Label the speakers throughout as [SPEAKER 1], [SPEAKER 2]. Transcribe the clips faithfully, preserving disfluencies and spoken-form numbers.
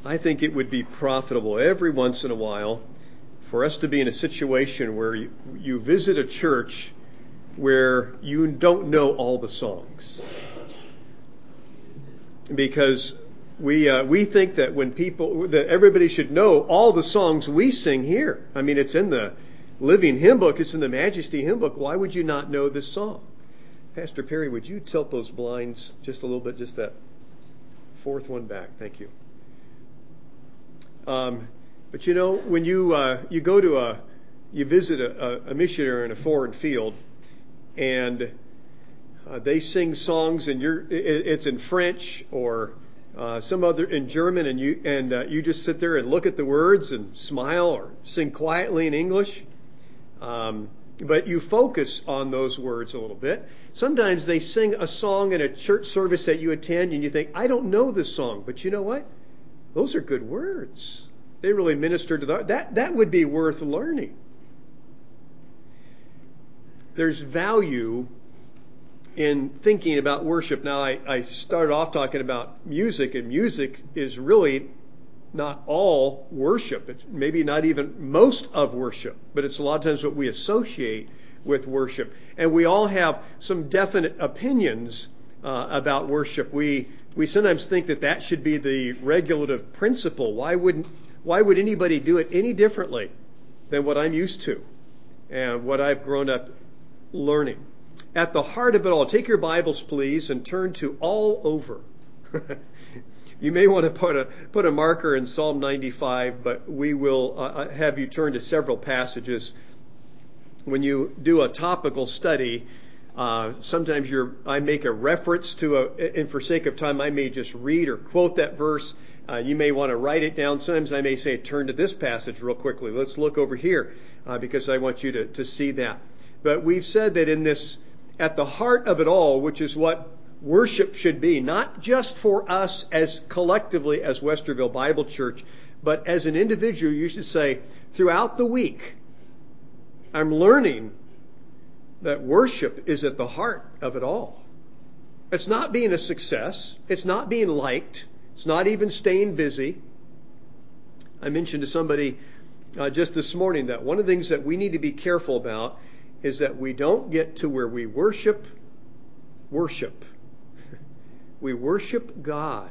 [SPEAKER 1] I think it would be profitable every once in a while for us to be in a situation where you, you visit a church where you don't know all the songs. Because we uh, we think that when people, that everybody should know all the songs we sing here. I mean, it's in the Living Hymn Book, it's in the Majesty Hymn Book. Why would you not know this song? Pastor Perry, would you tilt those blinds just a little bit, just that fourth one back? Thank you. Um, but you know, when you uh, you go to a, you visit a, a missionary in a foreign field, and uh, they sing songs, and you're it, it's in French or uh, some other in German, and you and uh, you just sit there and look at the words and smile or sing quietly in English. Um, but you focus on those words a little bit. Sometimes they sing a song in a church service that you attend, and you think, I don't know this song, but you know what? Those are good words. They really minister to the that that would be worth learning. There's value in thinking about worship. Now, I, I started off talking about music, and music is really not all worship. It's maybe not even most of worship, but it's a lot of times what we associate with worship. And we all have some definite opinions uh, about worship. We we sometimes think that that should be the regulative principle. Why wouldn't why would anybody do it any differently than what I'm used to and what I've grown up learning? At the heart of it all, take your Bibles, please, and turn to all over. You may want to put a put a marker in Psalm ninety-five, but we will uh, have you turn to several passages. When you do a topical study, uh, sometimes you're, I make a reference to a, and for sake of time, I may just read or quote that verse. Uh, you may want to write it down. Sometimes I may say, turn to this passage real quickly. Let's look over here, uh, because I want you to, to see that. But we've said that in this, at the heart of it all, which is what worship should be, not just for us as collectively as Westerville Bible Church, but as an individual, you should say, throughout the week, I'm learning that worship is at the heart of it all. It's not being a success. It's not being liked. It's not even staying busy. I mentioned to somebody uh, just this morning that one of the things that we need to be careful about is that we don't get to where we worship, worship. We worship God,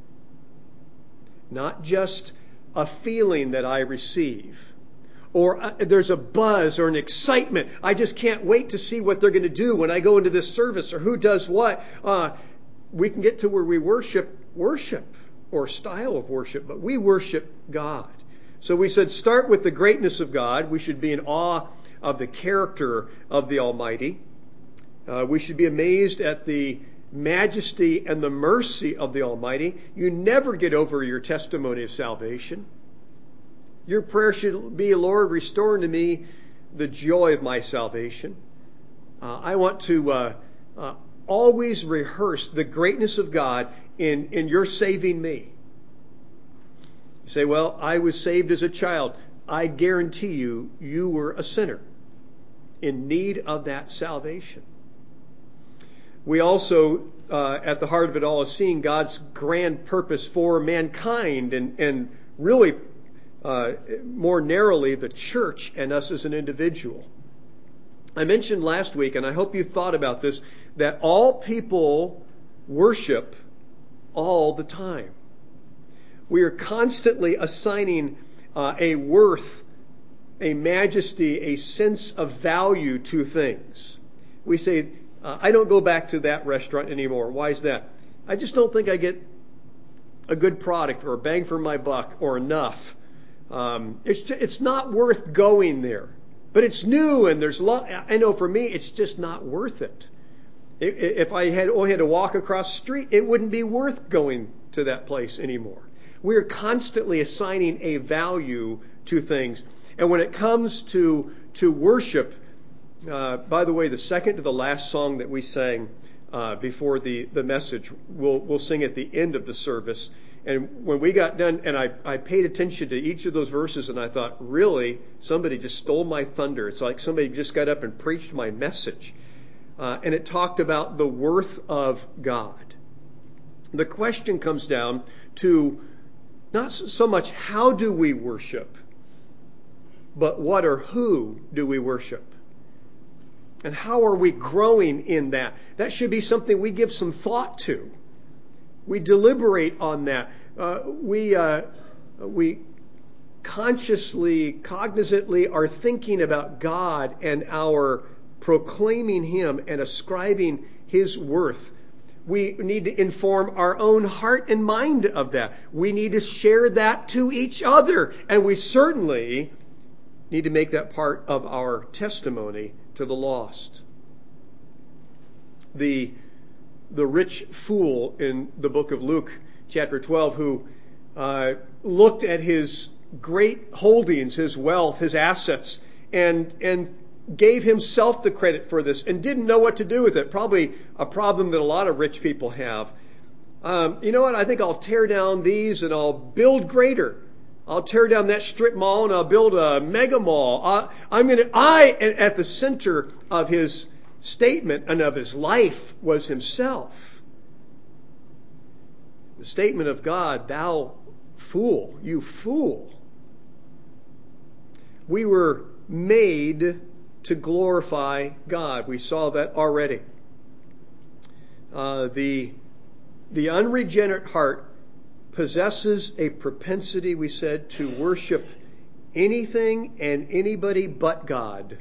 [SPEAKER 1] not just a feeling that I receive, or uh, there's a buzz or an excitement. I just can't wait to see what they're going to do when I go into this service, or who does what. Uh, we can get to where we worship worship or style of worship, but we worship God. So we said start with the greatness of God. We should be in awe of the character of the Almighty. Uh, we should be amazed at the majesty and the mercy of the Almighty. You never get over your testimony of salvation. Your prayer should be, Lord, restore to me the joy of my salvation. Uh, I want to uh, uh, always rehearse the greatness of God in, in your saving me. You say, well, I was saved as a child. I guarantee you, you were a sinner in need of that salvation. We also, uh, at the heart of it all, is seeing God's grand purpose for mankind and, and really uh, more narrowly the church and us as an individual. I mentioned last week, and I hope you thought about this, that all people worship all the time. We are constantly assigning uh, a worth, a majesty, a sense of value to things. We say, Uh, I don't go back to that restaurant anymore. Why is that? I just don't think I get a good product or a bang for my buck or enough. Um, it's just, it's not worth going there. But it's new and there's a lot. I know for me, it's just not worth it. If I had only had to walk across the street, it wouldn't be worth going to that place anymore. We are constantly assigning a value to things. And when it comes to, to worship, Uh, by the way, the second to the last song that we sang uh, before the, the message, we'll, we'll sing at the end of the service. And when we got done, and I, I paid attention to each of those verses, and I thought, really, somebody just stole my thunder. It's like somebody just got up and preached my message. Uh, and it talked about the worth of God. The question comes down to Not so much how do we worship, but what or who do we worship? And how are we growing in that? That should be something we give some thought to. We deliberate on that. Uh, we uh, we consciously, cognizantly are thinking about God and our proclaiming Him and ascribing His worth. We need to inform our own heart and mind of that. We need to share that to each other. And we certainly need to make that part of our testimony to the lost. The, the rich fool in the book of Luke, chapter twelve, who uh, looked at his great holdings, his wealth, his assets, and and gave himself the credit for this and didn't know what to do with it. Probably a problem that a lot of rich people have. Um, you know what? I think I'll tear down these and I'll build greater. I'll tear down that strip mall and I'll build a mega mall. I, I'm going to, I, at the center of his statement and of his life was himself. The statement of God, thou fool, you fool. We were made to glorify God. We saw that already. Uh, the, the unregenerate heart possesses a propensity, we said, to worship anything and anybody but God.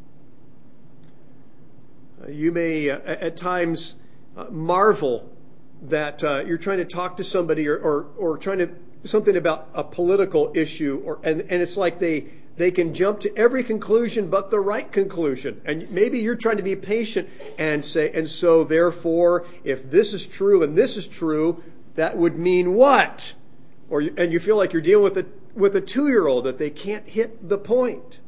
[SPEAKER 1] Uh, you may uh, at times uh, marvel that uh, you're trying to talk to somebody or, or, or trying to something about a political issue, or and, and it's like they They can jump to every conclusion but the right conclusion. And maybe you're trying to be patient and say, and so therefore, if this is true and this is true, that would mean what? Or and you feel like you're dealing with a with a two-year-old that they can't hit the point.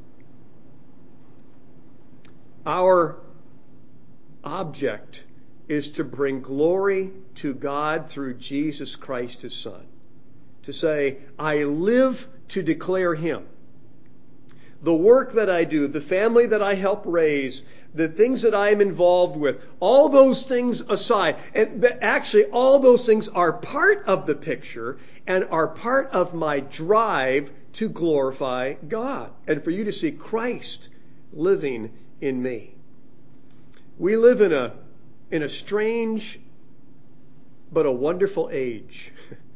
[SPEAKER 1] Our object is to bring glory to God through Jesus Christ, His Son. To say, I live to declare Him. The work that I do, the family that I help raise, the things that I am involved with, all those things aside, and actually all those things are part of the picture and are part of my drive to glorify God and for you to see Christ living in me. We live in a, in a strange but a wonderful age.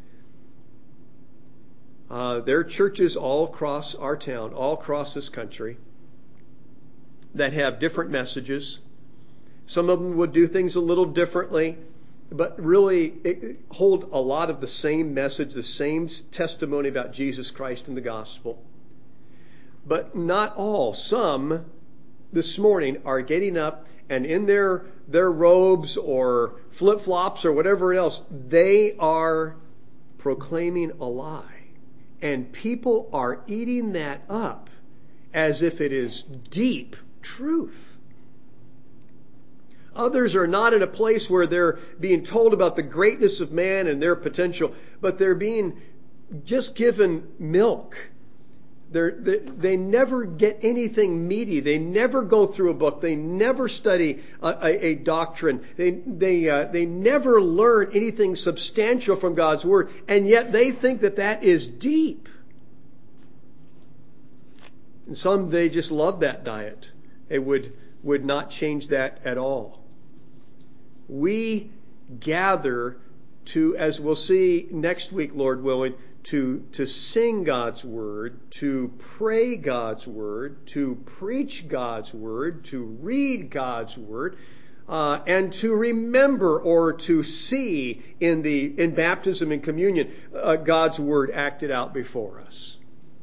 [SPEAKER 1] Uh, there are churches all across our town, all across this country, that have different messages. Some of them would do things a little differently, but really it, hold a lot of the same message, the same testimony about Jesus Christ and the gospel. But not all. Some this morning are getting up and in their, their robes or flip-flops or whatever else, they are proclaiming a lie. And people are eating that up as if it is deep truth. Others are not in a place where they're being told about the greatness of man and their potential, but they're being just given milk. They're, they, they never get anything meaty. They never go through a book. They never study a, a, a doctrine. They they uh, they never learn anything substantial from God's Word, and yet they think that that is deep. And some, they just love that diet. It would would not change that at all. We gather to, as we'll see next week, Lord willing, to, to sing God's Word, to pray God's Word, to preach God's Word, to read God's Word, uh, and to remember or to see in the in baptism and communion uh, God's Word acted out before us.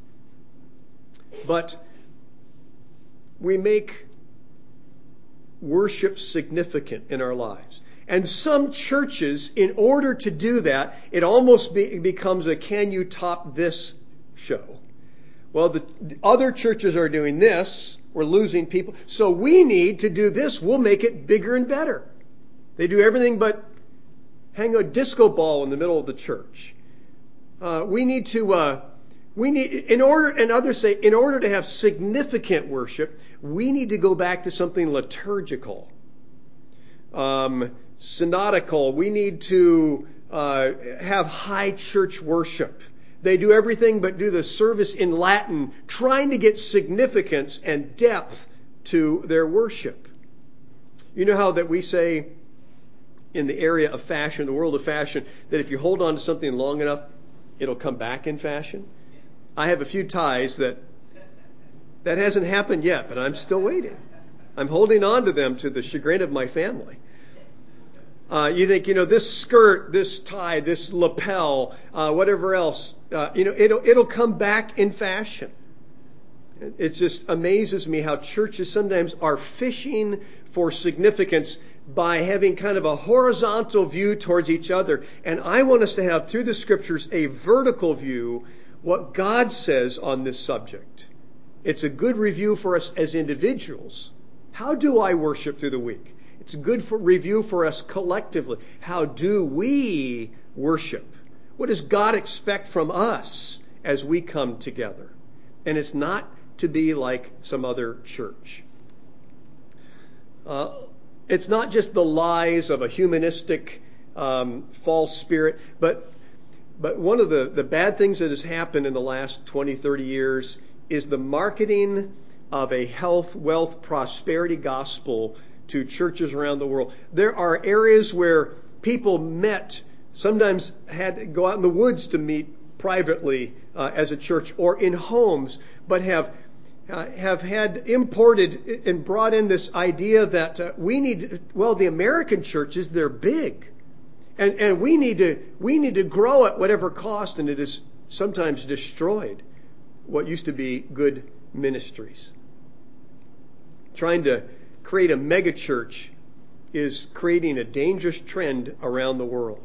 [SPEAKER 1] But we make worship significant in our lives. And some churches, in order to do that, it almost be, becomes a can you top this show. Well, the, the other churches are doing this. We're losing people. So we need to do this. We'll make it bigger and better. They do everything but hang a disco ball in the middle of the church. Uh, we need to, uh, we need, in order, and others say, in order to have significant worship, we need to go back to something liturgical. Um, synodical. We need to uh, have high church worship. They do everything but do the service in Latin, trying to get significance and depth to their worship. You know how that we say in the area of fashion, the world of fashion, that if you hold on to something long enough, it'll come back in fashion? I have a few ties that that hasn't happened yet, but I'm still waiting. I'm holding on to them to the chagrin of my family. Uh, you think, you know, this skirt, this tie, this lapel, uh, whatever else, uh, you know, it'll, it'll come back in fashion. It just amazes me how churches sometimes are fishing for significance by having kind of a horizontal view towards each other. And I want us to have, through the scriptures, a vertical view, what God says on this subject. It's a good review for us as individuals. How do I worship through the week? It's a good for review for us collectively. How do we worship? What does God expect from us as we come together? And it's not to be like some other church. Uh, it's not just the lies of a humanistic um, false spirit, but but one of the, the bad things that has happened in the last twenty, thirty years is the marketing of a health, wealth, prosperity gospel to churches around the world. There are areas where people met, sometimes had to go out in the woods to meet privately uh, as a church or in homes, but have uh, have had imported and brought in this idea that uh, we need, well, the American churches, they're big. And and we need to we need to grow at whatever cost, and it has sometimes destroyed what used to be good ministries. Trying to create a mega church is creating a dangerous trend around the world.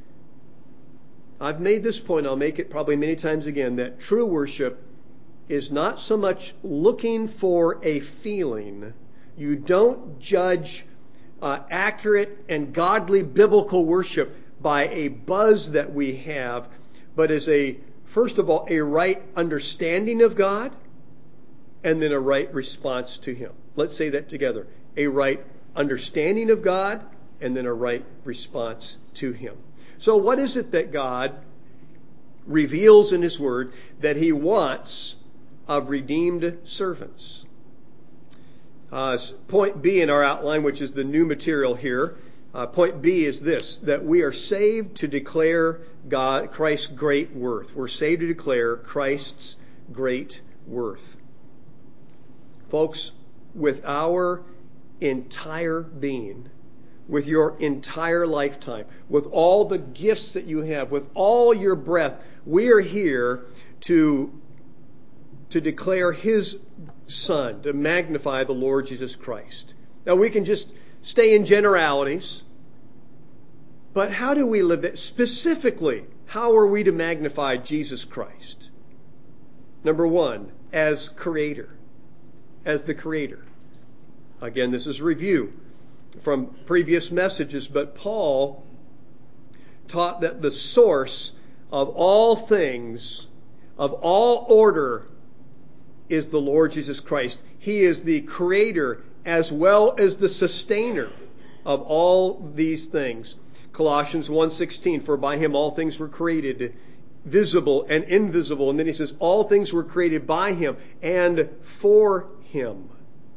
[SPEAKER 1] I've made this point, I'll make it probably many times again, that true worship is not so much looking for a feeling. You don't judge uh, accurate and godly biblical worship by a buzz that we have, but as a, first of all, a right understanding of God, and then a right response to Him. Let's say that together. A right understanding of God, and then a right response to Him. So what is it that God reveals in His Word that He wants of redeemed servants? Uh, point B in our outline, which is the new material here, uh, point B is this, that we are saved to declare God, Christ's great worth. We're saved to declare Christ's great worth. Folks, with our entire being, with your entire lifetime, with all the gifts that you have, with all your breath, we are here to, to declare His Son, to magnify the Lord Jesus Christ. Now we can just stay in generalities, but how do we live that? Specifically, how are we to magnify Jesus Christ? Number one, as Creator. As the Creator. Again, this is a review from previous messages, but Paul taught that the source of all things, of all order, is the Lord Jesus Christ. He is the Creator as well as the sustainer of all these things. Colossians one sixteen, for by Him all things were created, visible and invisible. And then he says, all things were created by Him and for Him.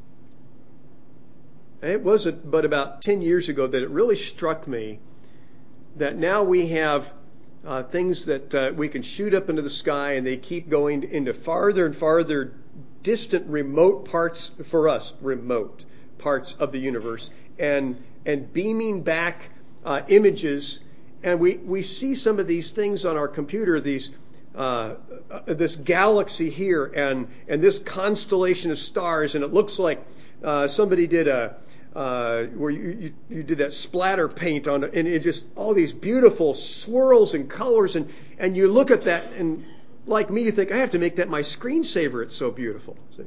[SPEAKER 1] And it wasn't but about ten years ago that it really struck me that now we have uh, things that uh, we can shoot up into the sky, and they keep going into farther and farther distant, remote parts, for us, remote parts of the universe, and and beaming back uh, images. And we, we see some of these things on our computer, these uh, uh, this galaxy here, and and this constellation of stars, and it looks like uh, somebody did a uh, where you, you you did that splatter paint on it, and it just all these beautiful swirls and colors, and and you look at that, and like me, you think, I have to make that my screensaver. It's so beautiful. See?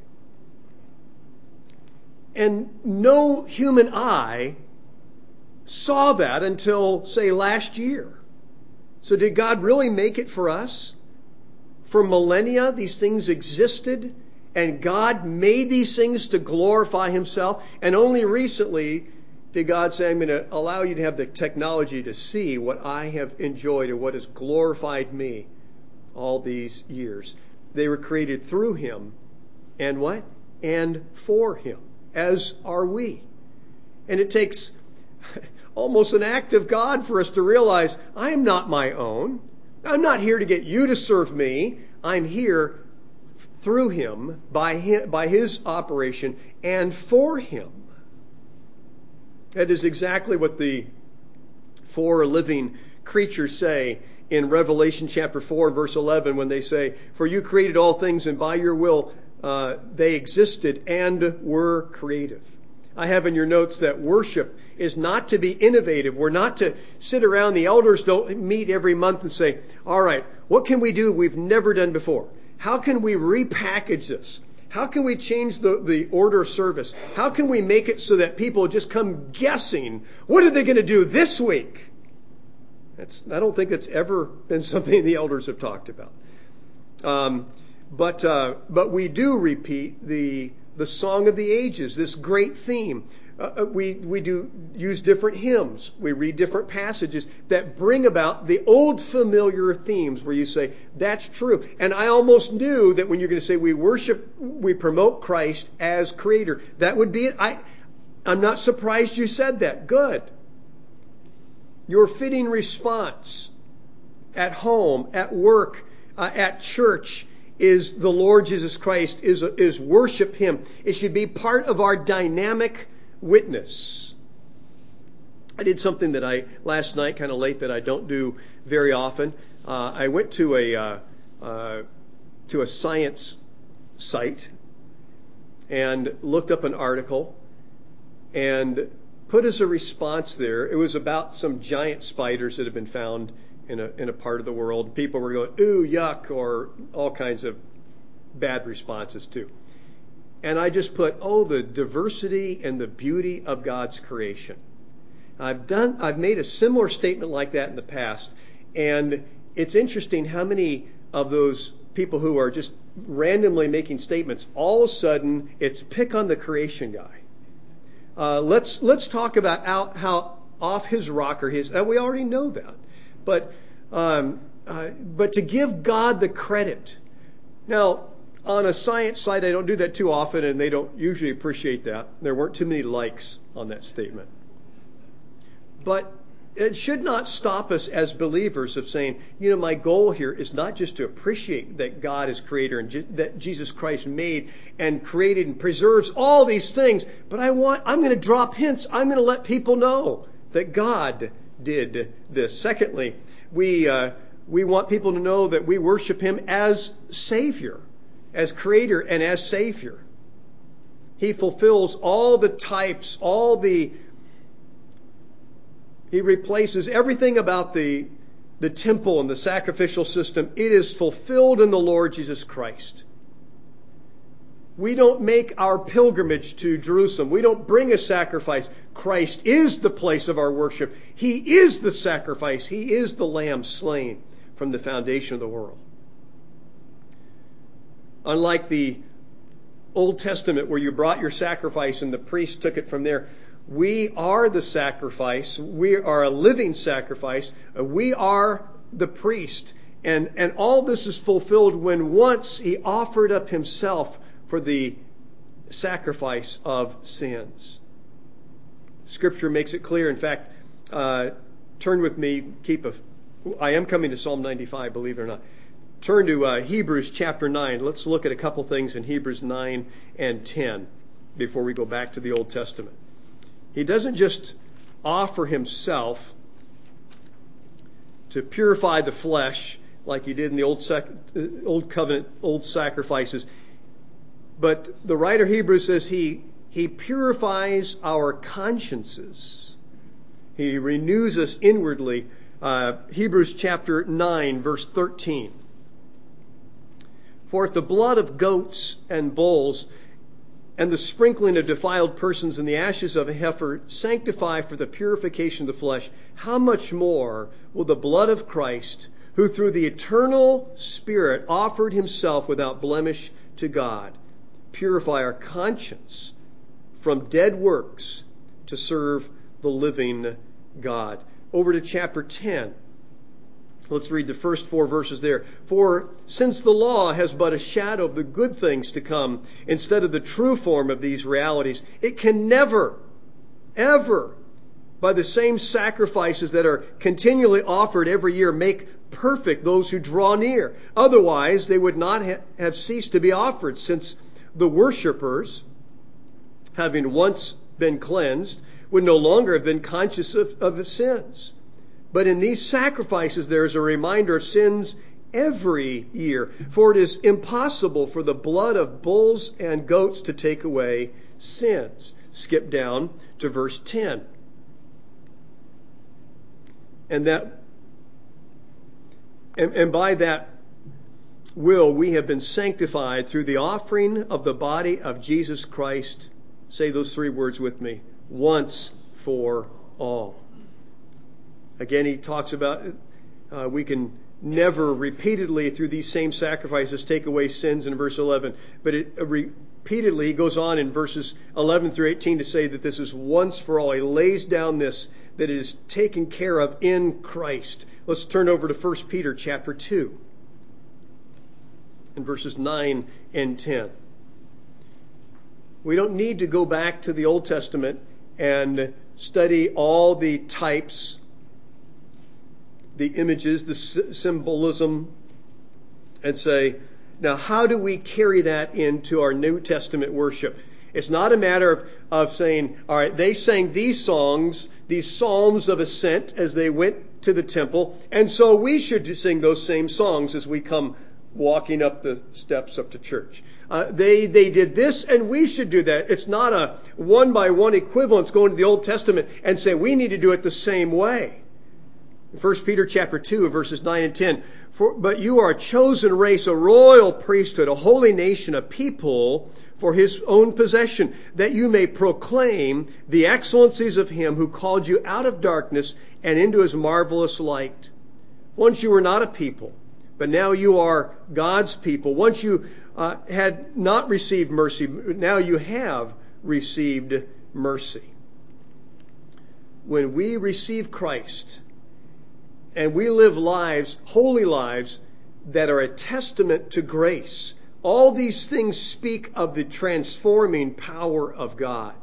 [SPEAKER 1] And no human eye saw that until, say, last year. So did God really make it for us? For millennia, these things existed, and God made these things to glorify Himself. And only recently did God say, I'm going to allow you to have the technology to see what I have enjoyed and what has glorified me all these years. They were created through him and what? And for him, as are we. And it takes almost an act of God for us to realize, I am not my own. I'm not here to get you to serve me. I'm here through him, by his, by his operation, and for him. That is exactly what the four living creatures say in Revelation chapter four, verse eleven, when they say, for you created all things, and by your will uh, they existed and were creative. I have in your notes that worship is not to be innovative. We're not to sit around. The elders don't meet every month and say, all right, what can we do we've never done before? How can we repackage this? How can we change the, the order of service? How can we make it so that people just come guessing, what are they going to do this week? That's, I don't think that's ever been something the elders have talked about. Um, but uh, but we do repeat the the Song of the Ages, this great theme. Uh, we we do use different hymns. We read different passages that bring about the old familiar themes where you say, that's true. And I almost knew that when you're going to say we worship, we promote Christ as creator, that would be it. I, I'm not surprised you said that. Good. Your fitting response at home, at work, uh, at church is the Lord Jesus Christ, is, is worship him. It should be part of our dynamic witness. I did something that I, last night, kind of late, that I don't do very often. Uh, I went to a, uh, uh, to a science site and looked up an article and put as a response there, it was about some giant spiders that have been found in a, in a part of the world. People were going, ooh, yuck, or all kinds of bad responses too. And I just put, oh, the diversity and the beauty of God's creation. I've done, I've made a similar statement like that in the past. And it's interesting how many of those people who are just randomly making statements, all of a sudden it's pick on the creation guy. Uh, let's let's talk about how, how off his rocker he is. Uh, we already know that, but um, uh, but to give God the credit. Now, on a science site, I don't do that too often, and they don't usually appreciate that. There weren't too many likes on that statement, but it should not stop us as believers of saying, you know, my goal here is not just to appreciate that God is creator and Je- that Jesus Christ made and created and preserves all these things, but I want, I'm going to drop hints. I'm going to let people know that God did this. Secondly, we, uh, we want people to know that we worship him as Savior, as creator and as Savior. He fulfills all the types, all the He replaces everything about the, the temple and the sacrificial system. It is fulfilled in the Lord Jesus Christ. We don't make our pilgrimage to Jerusalem. We don't bring a sacrifice. Christ is the place of our worship. He is the sacrifice. He is the Lamb slain from the foundation of the world. Unlike the Old Testament where you brought your sacrifice and the priest took it from there, we are the sacrifice. We are a living sacrifice. We are the priest. And, and all this is fulfilled when once he offered up himself for the sacrifice of sins. Scripture makes it clear. In fact, uh, turn with me, keep a, I am coming to Psalm ninety-five, believe it or not. Turn to uh, Hebrews chapter nine. Let's look at a couple things in Hebrews nine and ten before we go back to the Old Testament. He doesn't just offer himself to purify the flesh like he did in the old, sac- old covenant, old sacrifices. But the writer of Hebrews says he, he purifies our consciences. He renews us inwardly. Uh, Hebrews chapter nine, verse thirteen. For if the blood of goats and bulls and the sprinkling of defiled persons and the ashes of a heifer sanctify for the purification of the flesh, how much more will the blood of Christ, who through the eternal Spirit offered himself without blemish to God, purify our conscience from dead works to serve the living God. Over to chapter ten. Let's read the first four verses there. For since the law has but a shadow of the good things to come, instead of the true form of these realities, it can never, ever, by the same sacrifices that are continually offered every year, make perfect those who draw near. Otherwise, they would not ha- have ceased to be offered, since the worshippers, having once been cleansed, would no longer have been conscious of, of sins. But in these sacrifices there is a reminder of sins every year. For it is impossible for the blood of bulls and goats to take away sins. Skip down to verse ten. And that, and, and by that will we have been sanctified through the offering of the body of Jesus Christ. Say those three words with me. Once for all. Again, he talks about uh, we can never repeatedly through these same sacrifices take away sins in verse eleven. But it uh, repeatedly goes on in verses eleven through eighteen to say that this is once for all. He lays down this, that it is taken care of in Christ. Let's turn over to First Peter chapter two in verses nine and ten. We don't need to go back to the Old Testament and study all the types, the images, the symbolism, and say, now how do we carry that into our New Testament worship? It's not a matter of, of saying, all right, they sang these songs, these psalms of ascent as they went to the temple, and so we should sing those same songs as we come walking up the steps up to church. Uh, they they did this and we should do that. It's not a one by one equivalence going to the Old Testament and say we need to do it the same way. First Peter chapter two, verses nine and ten. For, but you are a chosen race, a royal priesthood, a holy nation, a people for his own possession, that you may proclaim the excellencies of him who called you out of darkness and into his marvelous light. Once you were not a people, but now you are God's people. Once you uh, had not received mercy, now you have received mercy. When we receive Christ, and we live lives, holy lives, that are a testament to grace. All these things speak of the transforming power of God.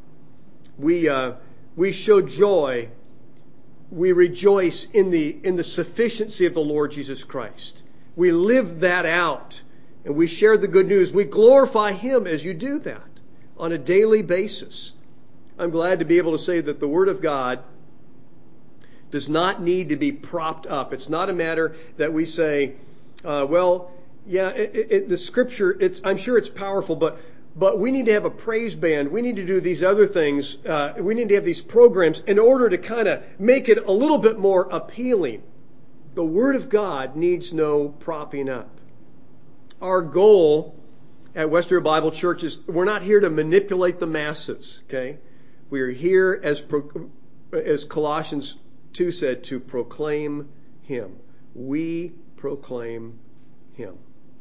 [SPEAKER 1] We uh, we show joy. We rejoice in the in the sufficiency of the Lord Jesus Christ. We live that out, and we share the good news. We glorify Him as you do that on a daily basis. I'm glad to be able to say that the Word of God does not need to be propped up. It's not a matter that we say, uh, well, yeah, it, it, the Scripture, it's, I'm sure it's powerful, but but we need to have a praise band. We need to do these other things. Uh, we need to have these programs in order to kind of make it a little bit more appealing. The Word of God needs no propping up. Our goal at Western Bible Church is we're not here to manipulate the masses, okay? We are here, as as Colossians two said, to proclaim Him. We proclaim Him.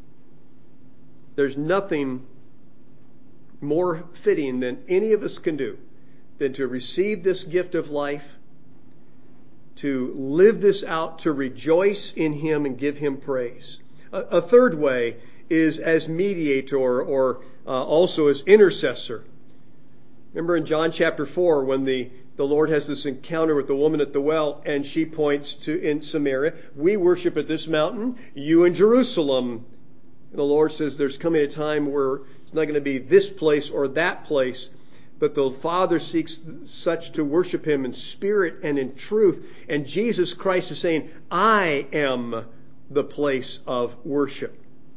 [SPEAKER 1] There's nothing more fitting than any of us can do than to receive this gift of life, to live this out, to rejoice in Him and give Him praise. A, a third way is as mediator or uh, also as intercessor. Remember in John chapter four when the The Lord has this encounter with the woman at the well, and she points to in Samaria, we worship at this mountain, you in Jerusalem. And the Lord says there's coming a time where it's not going to be this place or that place, but the Father seeks such to worship Him in spirit and in truth. And Jesus Christ is saying, I am the place of worship.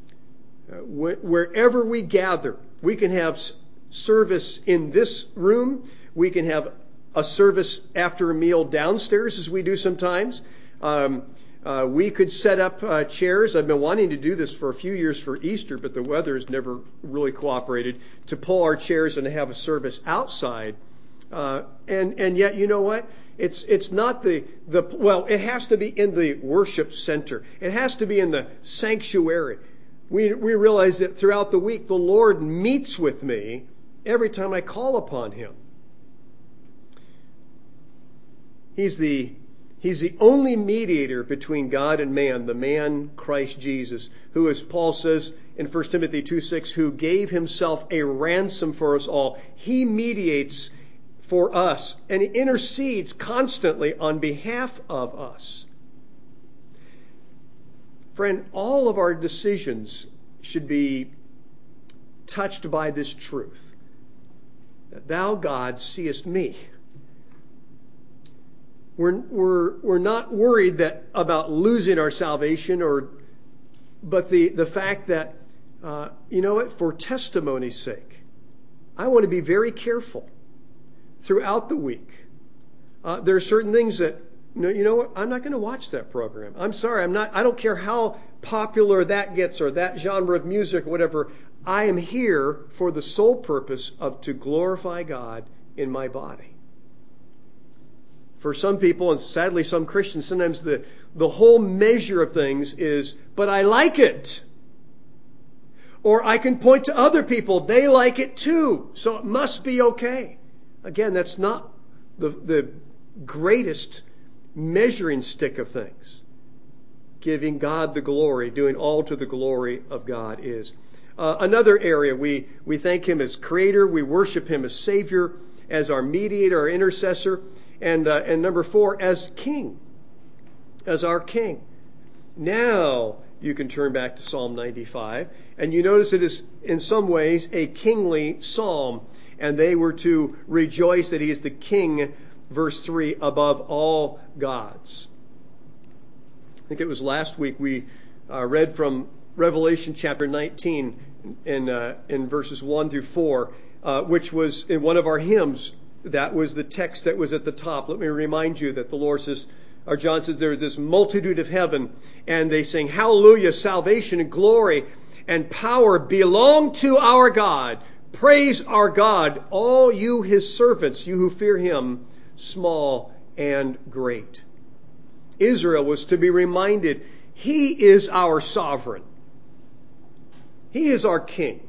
[SPEAKER 1] Wherever we gather, we can have service in this room, we can have a service after a meal downstairs, as we do sometimes. Um, uh, we could set up uh, chairs. I've been wanting to do this for a few years for Easter, but the weather has never really cooperated, to pull our chairs and to have a service outside. Uh, and and yet, you know what? It's it's not the the well. It has to be in the worship center. It has to be in the sanctuary. We we realize that throughout the week, the Lord meets with me every time I call upon Him. He's the He's the only mediator between God and man, the man Christ Jesus, who, as Paul says in First Timothy two six, who gave himself a ransom for us all. He mediates for us and he intercedes constantly on behalf of us. Friend, all of our decisions should be touched by this truth, that thou, God, seest me. We're, we're, we're not worried that about losing our salvation, or, but the, the fact that, uh, you know what, for testimony's sake, I want to be very careful throughout the week. Uh, there are certain things that, you know, you know what, I'm not going to watch that program. I'm sorry, I'm not, I don't care how popular that gets or that genre of music or whatever. I am here for the sole purpose of to glorify God in my body. For some people, and sadly some Christians, sometimes the, the whole measure of things is, but I like it. Or I can point to other people, they like it too, so it must be okay. Again, that's not the, the greatest measuring stick of things. Giving God the glory, doing all to the glory of God is. Uh, another area, we, we thank Him as Creator, we worship Him as Savior, as our mediator, our intercessor. And, uh, and number four, as King, as our King. Now you can turn back to Psalm ninety-five, and you notice it is in some ways a kingly psalm, and they were to rejoice that He is the King, verse three, above all gods. I think it was last week we uh, read from Revelation chapter nineteen in, uh, in verses one through four, uh, which was in one of our hymns. That was the text that was at the top. Let me remind you that the Lord says, or John says, there's this multitude of heaven, and they sing, hallelujah, salvation and glory and power belong to our God. Praise our God, all you His servants, you who fear Him, small and great. Israel was to be reminded, He is our sovereign. He is our King.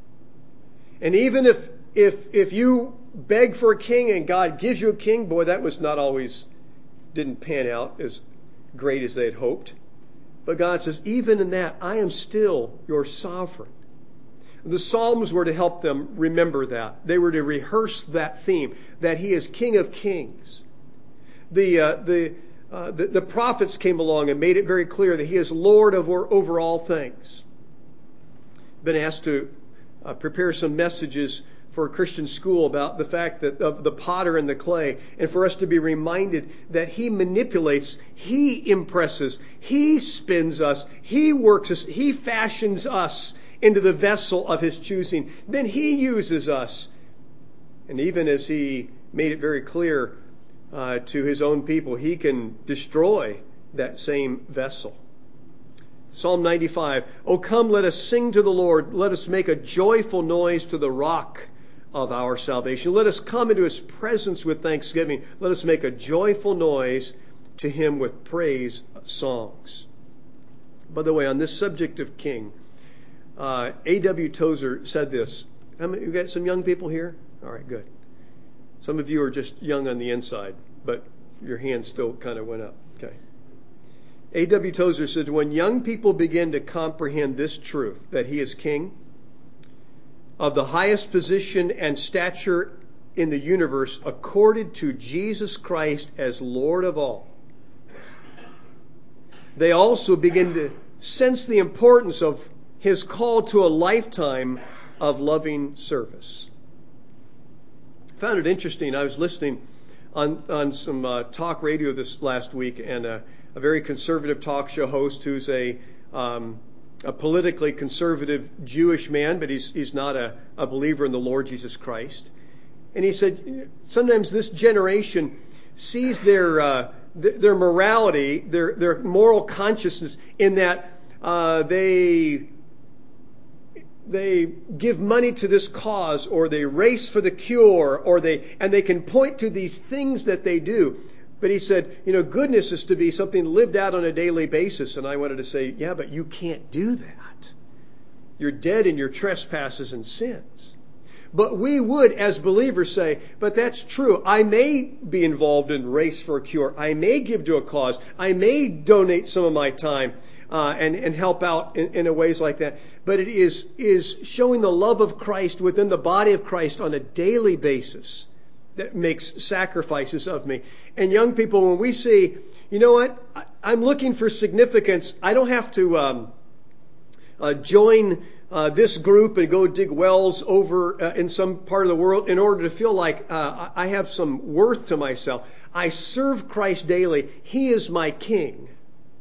[SPEAKER 1] And even if, if, if you beg for a king and God gives you a king, boy, that was not always, didn't pan out as great as they had hoped. But God says, even in that, I am still your sovereign. The Psalms were to help them remember that. They were to rehearse that theme, that He is King of Kings. The, uh, the, uh, the, the prophets came along and made it very clear that He is Lord over, over all things. Been asked to uh, prepare some messages for a Christian school about the fact that of the potter and the clay, and for us to be reminded that He manipulates, He impresses, He spins us, He works us, He fashions us into the vessel of His choosing. Then He uses us. And even as He made it very clear uh, to His own people, He can destroy that same vessel. Psalm ninety-five, O come, let us sing to the Lord. Let us make a joyful noise to the rock of our salvation. Let us come into His presence with thanksgiving. Let us make a joyful noise to Him with praise songs. By the way, on this subject of King, uh, A W Tozer said this. How many, you got some young people here? All right, good. Some of you are just young on the inside, but your hand still kind of went up. Okay. A W Tozer said, when young people begin to comprehend this truth, that He is King, of the highest position and stature in the universe accorded to Jesus Christ as Lord of all, they also begin to sense the importance of His call to a lifetime of loving service. I found it interesting. I was listening on, on some uh, talk radio this last week, and a, a very conservative talk show host who's a um, a politically conservative Jewish man, but he's he's not a, a believer in the Lord Jesus Christ. And he said, sometimes this generation sees their uh, th- their morality, their their moral consciousness in that uh, they they give money to this cause, or they race for the cure, or they and they can point to these things that they do. But he said, you know, goodness is to be something lived out on a daily basis. And I wanted to say, yeah, but you can't do that. You're dead in your trespasses and sins. But we would, as believers, say, but that's true. I may be involved in Race for a Cure. I may give to a cause. I may donate some of my time uh, and, and help out in, in ways like that. But it is, is showing the love of Christ within the body of Christ on a daily basis that makes sacrifices of me. And young people, when we see, you know what, I, I'm looking for significance. I don't have to um, uh, join uh, this group and go dig wells over uh, in some part of the world in order to feel like uh, I have some worth to myself. I serve Christ daily. He is my King.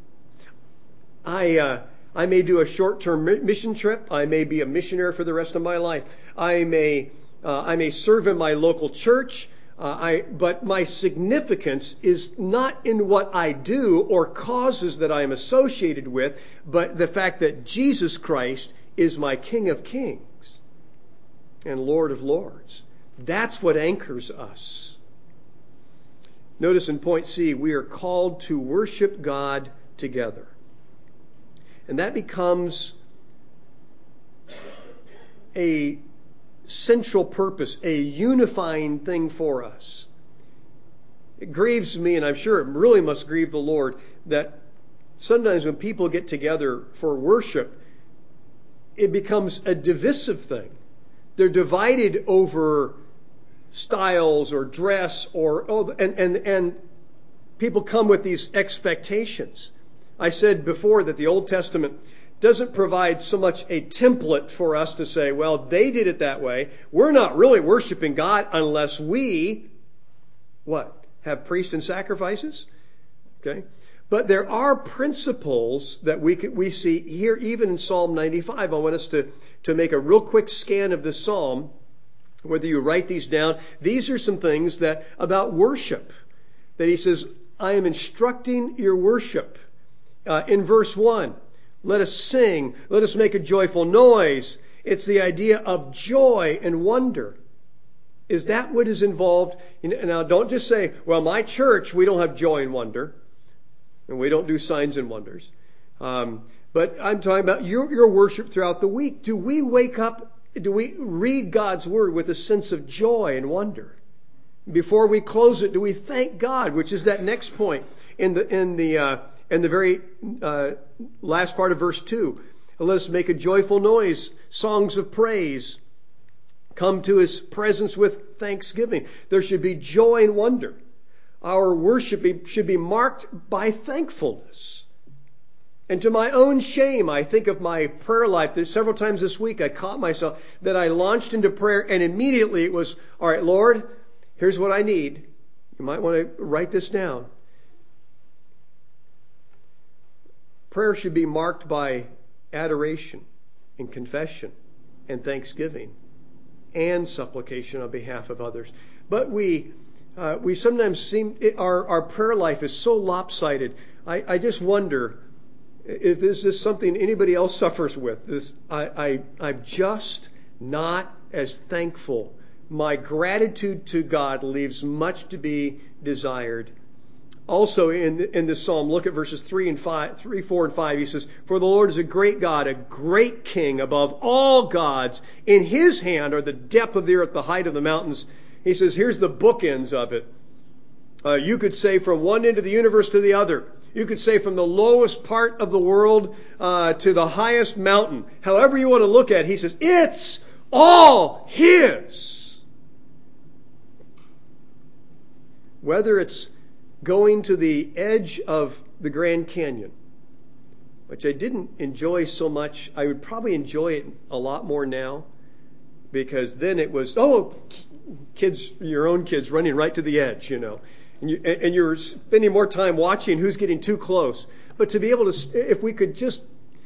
[SPEAKER 1] I uh, I may do a short-term mission trip. I may be a missionary for the rest of my life. I may Uh, I may serve in my local church, uh, I, but my significance is not in what I do or causes that I am associated with, but the fact that Jesus Christ is my King of Kings and Lord of Lords. That's what anchors us. Notice in point C, we are called to worship God together. And that becomes a central purpose, a unifying thing for us. It grieves me, and I'm sure it really must grieve the Lord, that sometimes when people get together for worship, it becomes a divisive thing. They're divided over styles or dress or oh, and and and people come with these expectations. I said before that the Old Testament doesn't provide so much a template for us to say, well, they did it that way. We're not really worshiping God unless we, what, have priests and sacrifices? Okay. But there are principles that we could, we see here, even in Psalm ninety-five. I want us to, to make a real quick scan of this psalm, whether you write these down. These are some things that about worship that he says, I am instructing your worship. Uh, in verse one, let us sing. Let us make a joyful noise. It's the idea of joy and wonder. Is that what is involved? Now, don't just say, well, my church, we don't have joy and wonder. And we don't do signs and wonders. Um, but I'm talking about your, your worship throughout the week. Do we wake up, do we read God's Word with a sense of joy and wonder? Before we close it, do we thank God, which is that next point in the, in the, uh, in the very uh, last part of verse two. Let us make a joyful noise, songs of praise. Come to his presence with thanksgiving. There should be joy and wonder. Our worship should be marked by thankfulness. And to my own shame, I think of my prayer life. There's several times this week I caught myself that I launched into prayer and immediately it was, all right, Lord, here's what I need. You might want to write this down. Prayer should be marked by adoration and confession and thanksgiving and supplication on behalf of others. But we uh, we sometimes seem, our, our prayer life is so lopsided. I, I just wonder if this is something anybody else suffers with. This I, I I'm just not as thankful. My gratitude to God leaves much to be desired. Also in the, in this psalm, look at verses three and five, three, four, and five. He says, "For the Lord is a great God, a great King above all gods. In His hand are the depth of the earth, the height of the mountains." He says, here's the bookends of it. Uh, you could say from one end of the universe to the other. You could say from the lowest part of the world uh, to the highest mountain. However you want to look at it, he says, it's all His. Whether it's going to the edge of the Grand Canyon, which I didn't enjoy so much. I would probably enjoy it a lot more now, because then it was, oh, kids, your own kids running right to the edge, you know. And, you, and you're spending more time watching who's getting too close. But to be able to, if we could just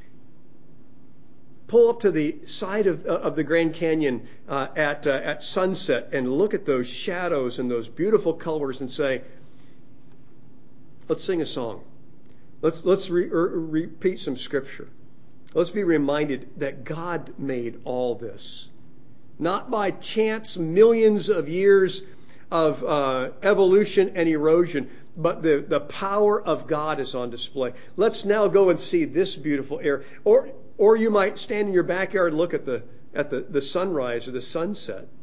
[SPEAKER 1] pull up to the side of, of the Grand Canyon uh, at, uh, at sunset and look at those shadows and those beautiful colors and say, let's sing a song. Let's let's re, er, repeat some scripture. Let's be reminded that God made all this. Not by chance, millions of years of uh, evolution and erosion, but the, the power of God is on display. Let's now go and see this beautiful area. Or or you might stand in your backyard and look at the at the, the sunrise or the sunset.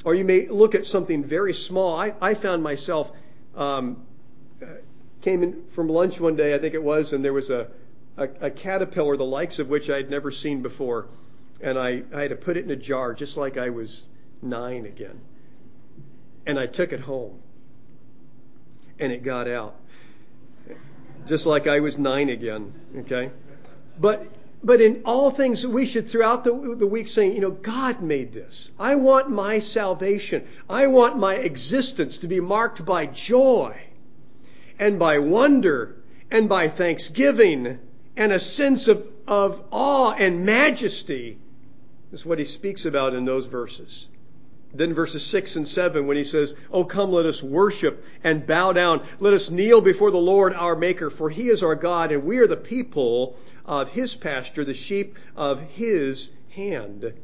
[SPEAKER 1] Or you may look at something very small. I, I found myself, um, came in from lunch one day, I think it was, and there was a, a, a caterpillar, the likes of which I had never seen before. And I, I had to put it in a jar just like I was nine again. And I took it home. And it got out. Just like I was nine again. Okay? But but in all things, we should throughout the, the week saying, you know, God made this. I want my salvation. I want my existence to be marked by joy and by wonder and by thanksgiving and a sense of, of awe and majesty. That's what he speaks about in those verses. Then verses six and seven when he says, "Oh, come, let us worship and bow down. Let us kneel before the Lord our Maker, for he is our God, and we are the people of his pasture, the sheep of his hand."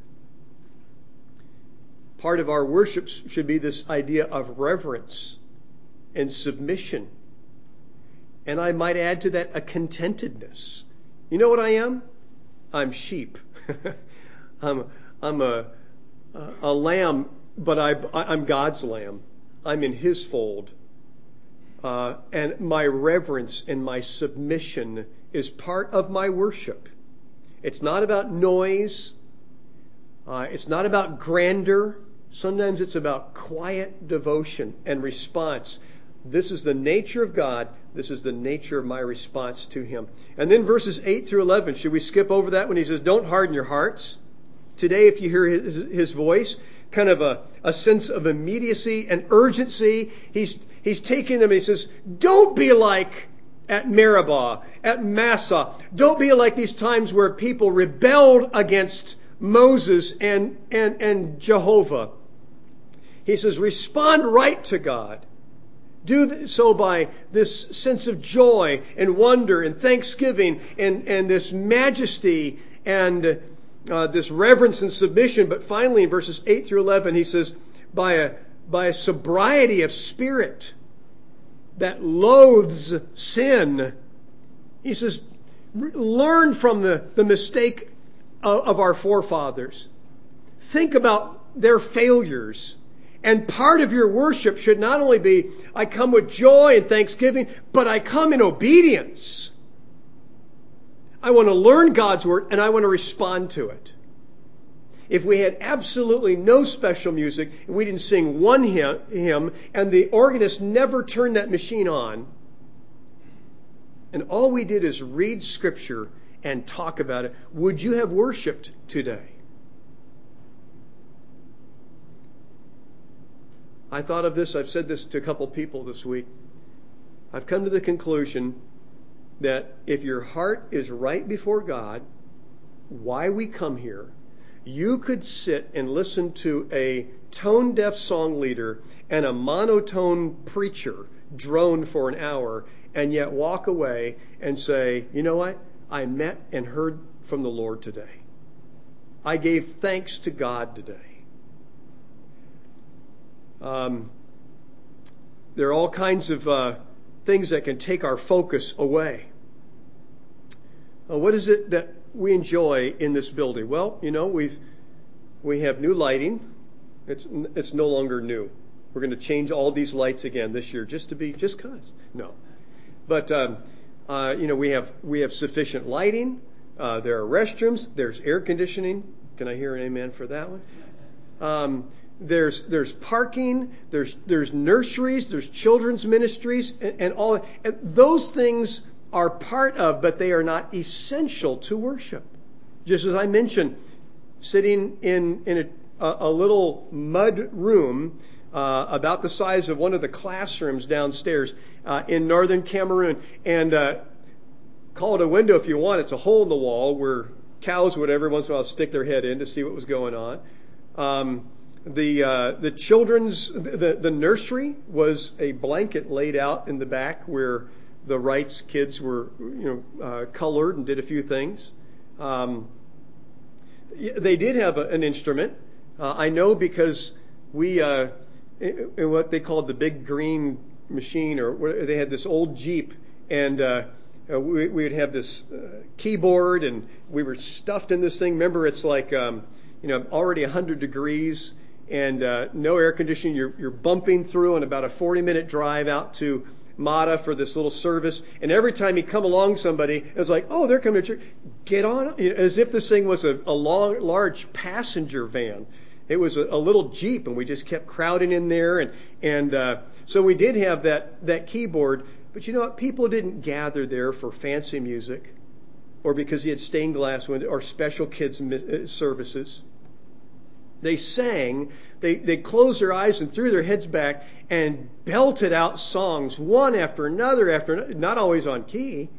[SPEAKER 1] Part of our worship should be this idea of reverence and submission. And I might add to that a contentedness. You know what I am? I'm sheep. I'm, I'm a, a lamb. But I, I'm God's lamb. I'm in his fold. Uh, and my reverence and my submission is part of my worship. It's not about noise. Uh, it's not about grandeur. Sometimes it's about quiet devotion and response. This is the nature of God. This is the nature of my response to him. And then verses eight through eleven, should we skip over that when he says, "Don't harden your hearts"? Today, if you hear his, his voice, kind of a, a sense of immediacy and urgency. He's, he's taking them, he says, don't be like at Meribah, at Massah. Don't be like these times where people rebelled against Moses and, and, and Jehovah. He says, respond right to God. Do so by this sense of joy and wonder and thanksgiving and, and this majesty and Uh, this reverence and submission. But finally, in verses eight through eleven, he says, by a, by a sobriety of spirit that loathes sin. He says, learn from the, the mistake of, of our forefathers. Think about their failures. And part of your worship should not only be, I come with joy and thanksgiving, but I come in obedience. I want to learn God's word and I want to respond to it. If we had absolutely no special music and we didn't sing one hymn and the organist never turned that machine on, and all we did is read Scripture and talk about it, would you have worshiped today? I thought of this. I've said this to a couple people this week. I've come to the conclusion that if your heart is right before God, why we come here, you could sit and listen to a tone-deaf song leader and a monotone preacher drone for an hour and yet walk away and say, you know what? I met and heard from the Lord today. I gave thanks to God today. Um, there are all kinds of uh, things that can take our focus away. Uh, what is it that we enjoy in this building? Well, you know, we've we have new lighting. It's it's no longer new. We're going to change all these lights again this year, just to be just cause. No, but um, uh, you know, we have we have sufficient lighting. Uh, there are restrooms. There's air conditioning. Can I hear an amen for that one? Um, There's there's parking, there's there's nurseries, there's children's ministries, and, and all. And those things are part of, but they are not essential to worship. Just as I mentioned, sitting in in a, a little mud room uh, about the size of one of the classrooms downstairs uh, in northern Cameroon, and uh, call it a window if you want. It's a hole in the wall where cows would every once in a while stick their head in to see what was going on. Um, The uh, the children's the the nursery was a blanket laid out in the back where the Wrights kids were you know uh, colored and did a few things. Um, they did have a, an instrument. Uh, I know because we uh, in, in what they called the big green machine, or what, they had this old Jeep, and uh, we, we would have this uh, keyboard, and we were stuffed in this thing. Remember, it's like um, you know already a hundred degrees. and uh, no air conditioning. You're, you're bumping through on about a forty minute drive out to Mata for this little service. And every time you come along somebody, it's like, oh, they're coming to church. Get on. You know, as if this thing was a, a long, large passenger van. It was a, a little Jeep, and we just kept crowding in there. And, and uh, so we did have that, that keyboard. But you know what? People didn't gather there for fancy music or because he had stained glass window or special kids services. They sang, they, they closed their eyes and threw their heads back and belted out songs, one after another after another, not always on key,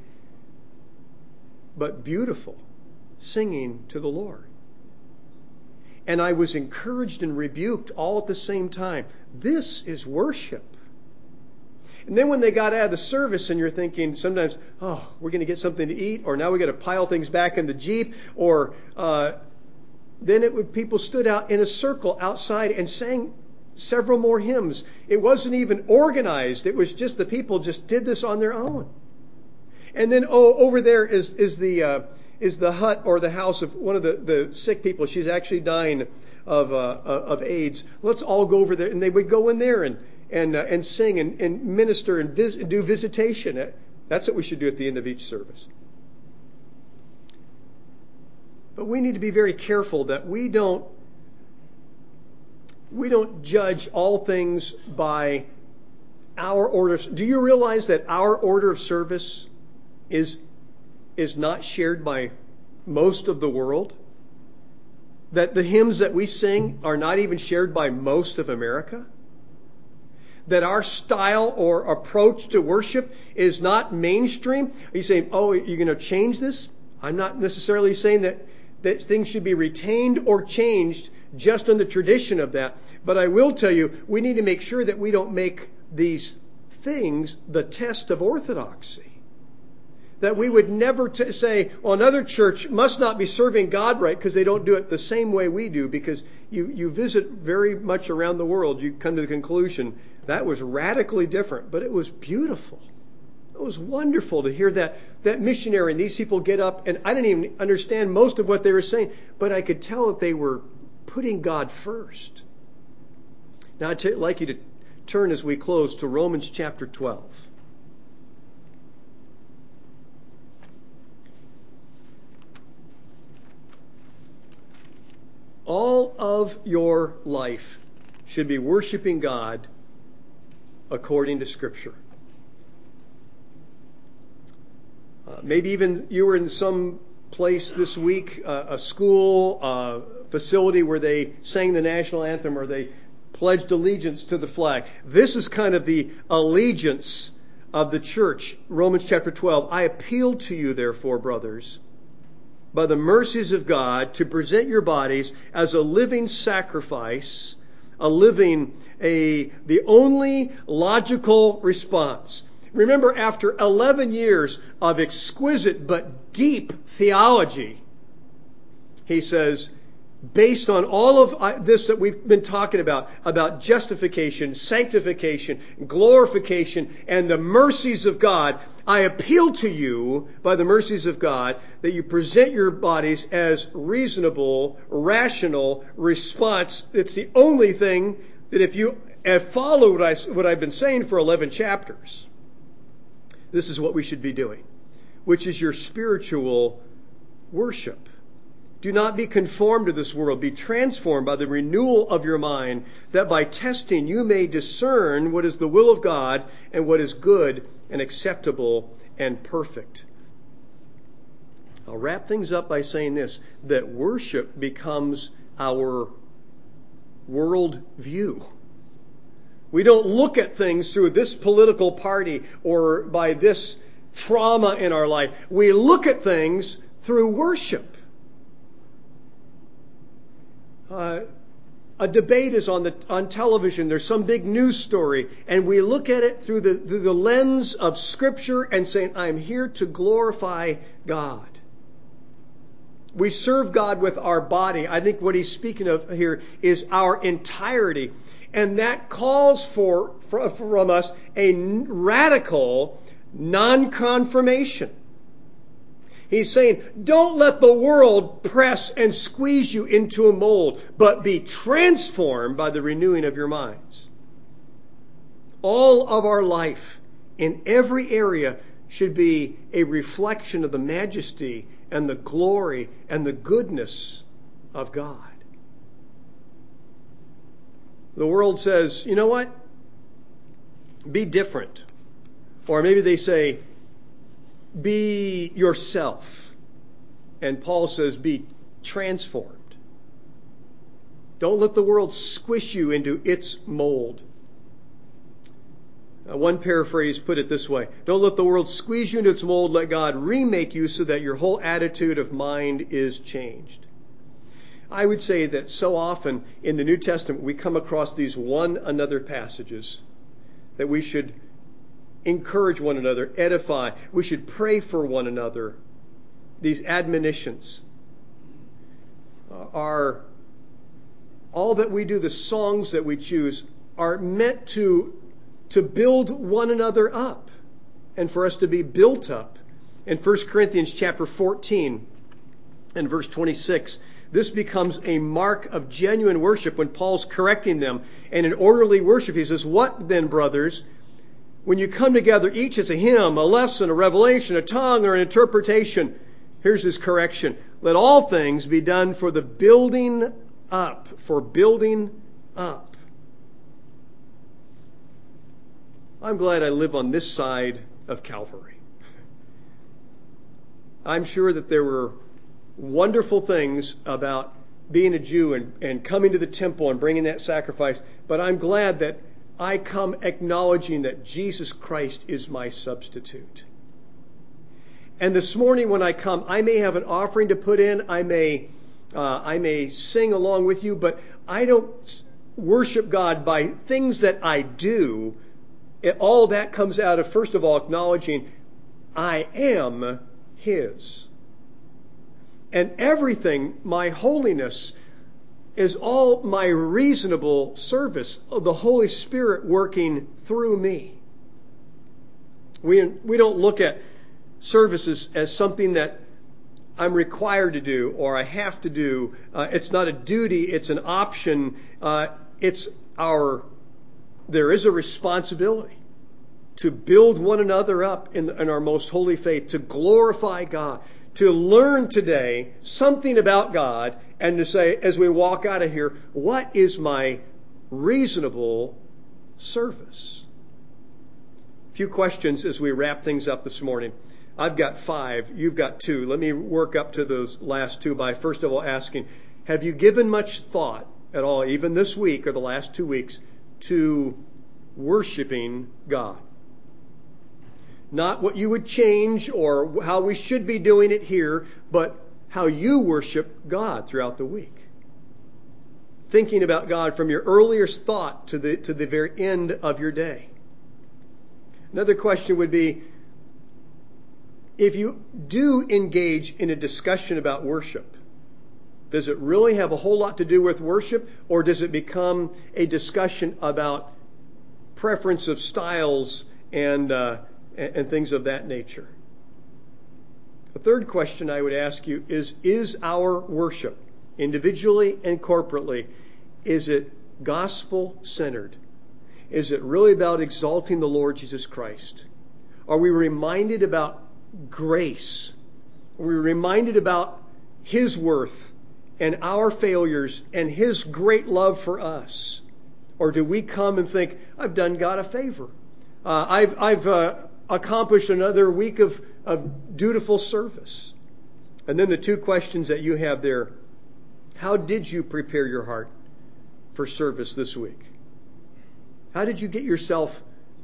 [SPEAKER 1] but beautiful, singing to the Lord. And I was encouraged and rebuked all at the same time. This is worship. And then when they got out of the service and you're thinking sometimes, oh, we're going to get something to eat, or now we got to pile things back in the Jeep, or uh, then it would, people stood out in a circle outside and sang several more hymns. It wasn't even organized. It was just the people just did this on their own. And then oh, over there is is the uh, is the hut or the house of one of the, the sick people. She's actually dying of uh, of AIDS. Let's all go over there. And they would go in there and and uh, and sing and, and minister and vis- do visitation. That's what we should do at the end of each service. But we need to be very careful that we don't we don't judge all things by our orders. Do you realize that our order of service is is not shared by most of the world? That the hymns that we sing are not even shared by most of America? That our style or approach to worship is not mainstream? Are you saying, oh, you're going to change this? I'm not necessarily saying that, that things should be retained or changed just on the tradition of that. But I will tell you, we need to make sure that we don't make these things the test of orthodoxy. That we would never t- say, well, another church must not be serving God right because they don't do it the same way we do. Because you, you visit very much around the world, you come to the conclusion that was radically different, but it was beautiful. It was wonderful to hear that, that missionary and these people get up, and I didn't even understand most of what they were saying, but I could tell that they were putting God first. Now I'd t- like you to turn as we close to Romans chapter twelve. All of your life should be worshiping God according to Scripture. Uh, maybe even you were in some place this week, uh, a school, uh, facility where they sang the national anthem or they pledged allegiance to the flag. This is kind of the allegiance of the church. Romans chapter twelve. I appeal to you, therefore, brothers, by the mercies of God, to present your bodies as a living sacrifice, a living, a the only logical response. Remember, after eleven years of exquisite but deep theology, he says, based on all of this that we've been talking about, about justification, sanctification, glorification, and the mercies of God, I appeal to you by the mercies of God that you present your bodies as reasonable, rational response. It's the only thing that if you have followed what, I, what I've been saying for eleven chapters, this is what we should be doing, which is your spiritual worship. Do not be conformed to this world. Be transformed by the renewal of your mind, that by testing you may discern what is the will of God and what is good and acceptable and perfect. I'll wrap things up by saying this, that worship becomes our world view. We don't look at things through this political party or by this trauma in our life. We look at things through worship. Uh, a debate is on the on television. There's some big news story, and we look at it through the, through the lens of Scripture and saying, I'm here to glorify God. We serve God with our body. I think what he's speaking of here is our entirety. And that calls for, for from us a radical non-confirmation. He's saying, don't let the world press and squeeze you into a mold, but be transformed by the renewing of your minds. All of our life in every area should be a reflection of the majesty and the glory and the goodness of God. The world says, you know what? Be different. Or maybe they say, be yourself. And Paul says, be transformed. Don't let the world squish you into its mold. Uh, one paraphrase put it this way: don't let the world squeeze you into its mold, let God remake you so that your whole attitude of mind is changed. I would say that so often in the New Testament we come across these one another passages that we should encourage one another, edify. We should pray for one another. These admonitions uh, are all that we do, the songs that we choose, are meant to, to build one another up and for us to be built up. In First Corinthians chapter fourteen and verse twenty-six, this becomes a mark of genuine worship when Paul's correcting them. And in orderly worship, he says, what then, brothers? When you come together, each as a hymn, a lesson, a revelation, a tongue, or an interpretation, here's his correction. Let all things be done for the building up, for building up. I'm glad I live on this side of Calvary. I'm sure that there were wonderful things about being a Jew and, and coming to the temple and bringing that sacrifice, but I'm glad that I come acknowledging that Jesus Christ is my substitute. And this morning when I come, I may have an offering to put in, I may uh, I may sing along with you, but I don't worship God by things that I do. It, all that comes out of, first of all, acknowledging I am His. And everything, my holiness, is all my reasonable service of the Holy Spirit working through me. We, we don't look at services as something that I'm required to do or I have to do. Uh, it's not a duty, it's an option. Uh, it's our, there is a responsibility to build one another up in, in our most holy faith, to glorify God, to learn today something about God, and to say, as we walk out of here, what is my reasonable service? A few questions as we wrap things up this morning. I've got five. You've got two. Let me work up to those last two by first of all asking, have you given much thought at all, even this week or the last two weeks, to worshiping God? Not what you would change or how we should be doing it here, but how you worship God throughout the week. Thinking about God from your earliest thought to the, to the very end of your day. Another question would be, if you do engage in a discussion about worship, does it really have a whole lot to do with worship, or does it become a discussion about preference of styles and uh, and things of that nature? The third question I would ask you is, is our worship, individually and corporately, is it gospel-centered? Is it really about exalting the Lord Jesus Christ? Are we reminded about grace? Are we reminded about His worth and our failures and His great love for us? Or do we come and think, I've done God a favor. Uh, I've, I've uh, accomplished another week of, of dutiful service. And then the two questions that you have there. How did you prepare your heart for service this week? How did you get yourself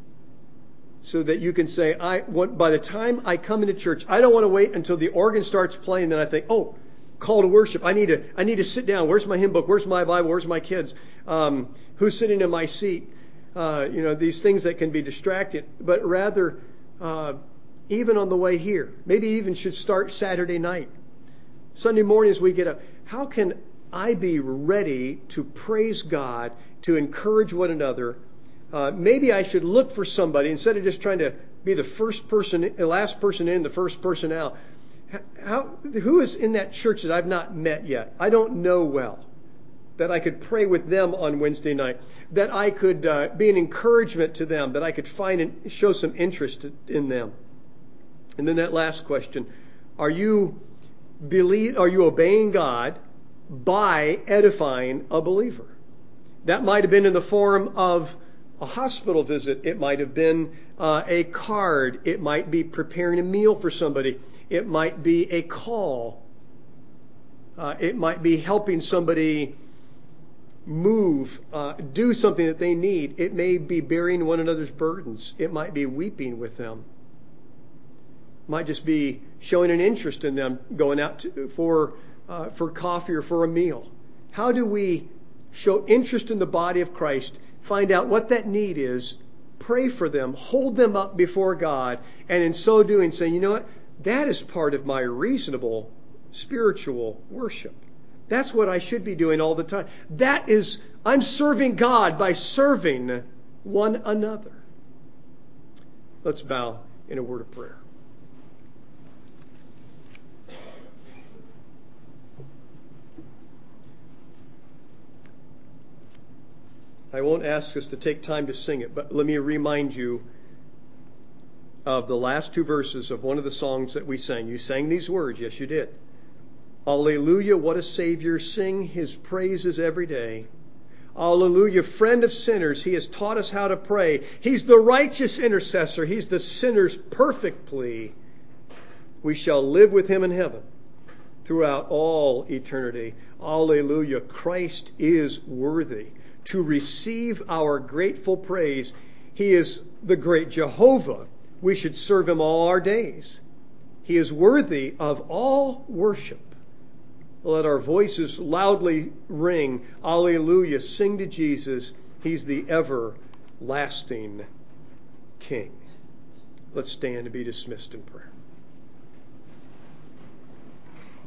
[SPEAKER 1] so that you can say, I want, by the time I come into church, I don't want to wait until the organ starts playing, then I think, oh, call to worship. I need to, I need to sit down. Where's my hymn book? Where's my Bible? Where's my kids? Um, who's sitting in my seat? Uh, you know, these things that can be distracted, but rather, uh, even on the way here, maybe even should start Saturday night. Sunday mornings we get up. How can I be ready to praise God, to encourage one another? Uh, maybe I should look for somebody instead of just trying to be the first person, the last person in, the first person out. How, who is in that church that I've not met yet? I don't know well. That I could pray with them on Wednesday night. That I could uh, be an encouragement to them. That I could find and show some interest in them. And then that last question. Are you believe? Are you obeying God by edifying a believer? That might have been in the form of a hospital visit. It might have been uh, a card. It might be preparing a meal for somebody. It might be a call. Uh, it might be helping somebody move, uh, do something that they need. It may be bearing one another's burdens. It might be weeping with them. It might just be showing an interest in them, going out to, for uh, for coffee or for a meal. How do we show interest in the body of Christ, find out what that need is, pray for them, hold them up before God, and in so doing say, you know what, that is part of my reasonable spiritual worship. That's what I should be doing all the time. That is, I'm serving God by serving one another. Let's bow in a word of prayer. I won't ask us to take time to sing it, but let me remind you of the last two verses of one of the songs that we sang. You sang these words. Yes, you did. Alleluia, what a Savior. Sing His praises every day. Alleluia, friend of sinners. He has taught us how to pray. He's the righteous intercessor. He's the sinner's perfect plea. We shall live with Him in heaven throughout all eternity. Alleluia, Christ is worthy to receive our grateful praise. He is the great Jehovah. We should serve Him all our days. He is worthy of all worship. Let our voices loudly ring, Alleluia, sing to Jesus. He's the everlasting King. Let's stand and be dismissed in prayer.